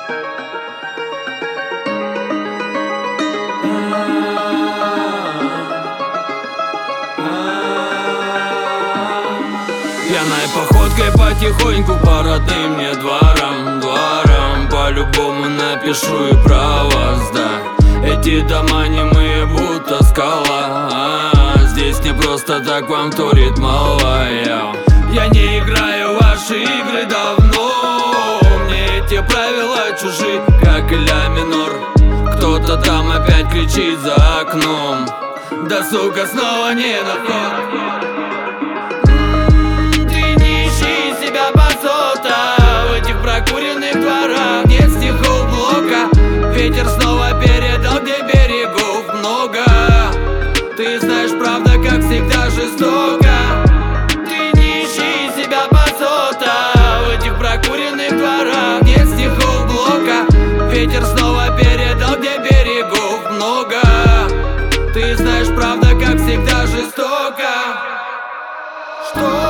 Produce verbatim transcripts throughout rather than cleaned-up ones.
Пьяной походкой потихоньку по родным мне дворам, дворам по-любому напишу и про вас, да. Эти дома немые, будто скала, а, здесь не просто так вам вторит малая. Я не играю в ваши игры давно, мне эти правила чужи, как и ля минор. Кто-то там опять кричит за окном, да сука снова не на вход. В этих прокуренных дворах нет стихов блока. Ветер снова передал, где берегов много. Ты знаешь, правда, как всегда жестоко. Ты не ищи себя басота. В этих прокуренных дворах нет стихов блока. Ветер снова передал, где берегов много. Ты знаешь, правда, как всегда жестоко. Что?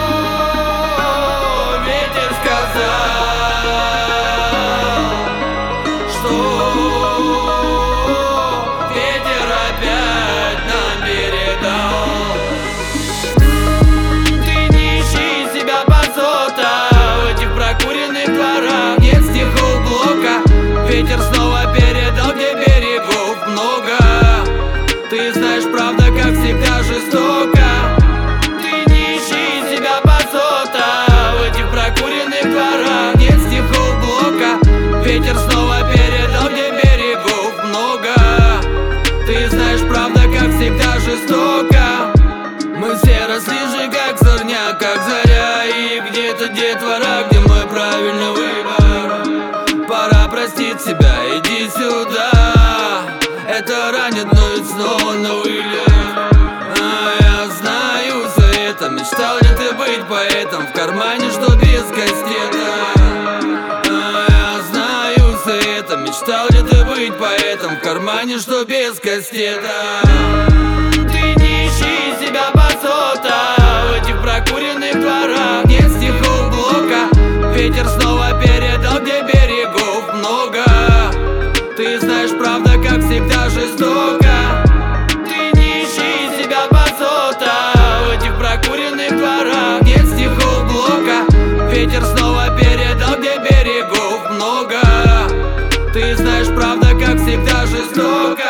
Ветер снова передал, где берегов много. Ты знаешь, правда, как всегда жестоко. Ты не ищи себя басота. В этих прокуренных дворах нет стихов блока. Ветер снова передал, где берегов много. Ты знаешь, правда, как всегда жестоко. Мы все росли же как сорняк, как заря. И где-то детвора, где мой правильный выбор. Пора простить себя, иди сюда. Это ранит, но ведь снова на вылет. А я знаю за это. Мечтал ли ты быть поэтом? В кармане, что без кастета. А я знаю за это. Мечтал ли ты быть поэтом? В кармане, что без кастета. Ты не ищи себя басота. В этих прокуренных дворах нет стихов блока. Ветер снова передал, где берегов много. Ты знаешь, правда, как всегда жестоко. Ты не ищи себя басота. В этих прокуренных дворах нет стихов блока. Ветер снова передал, где берегов много. Ты знаешь, правда, как всегда жестоко.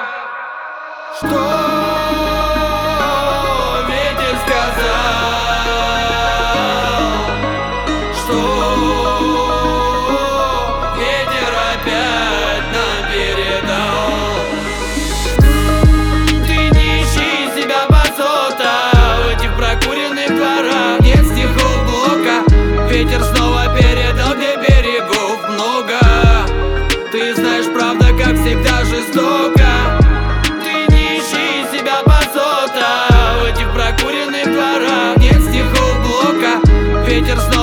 Что? Ветер снова передал, где берегов много. Ты знаешь, правда, как всегда жестоко. Ты не ищи себя басота. В этих прокуренных дворах нет стихов блока. Ветер снова